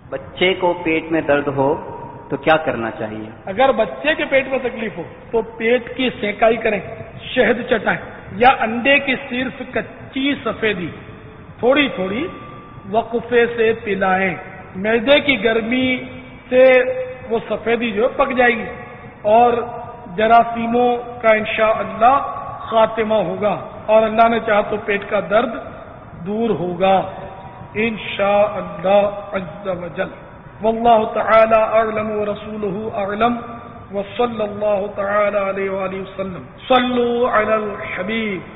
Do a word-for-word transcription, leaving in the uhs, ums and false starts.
बच्चे को पेट में दर्द हो तो क्या करना चाहिए? अगर बच्चे के पेट में तकलीफ हो तो पेट की सेकाई करें, शहद चटाएं, या अंडे की सिर्फ कच्ची सफेदी थोड़ी थोड़ी वक्फे से पिलाएं। मैदे की गर्मी से वो सफेदी जो है पक जाएगी और जरासीमों का इंशाअल्लाह खातिमा होगा और अल्लाह ने चाहा तो पेट का दर्द दूर होगा इंशाअल्लाह अज़्ज़ व जल। वल्लाहु तआला अअलम व रसूलुहु अअलम व सल्लल्लाहु तआला अलैहि व आलिहि वसल्लम। सल्लु अलल हबीब।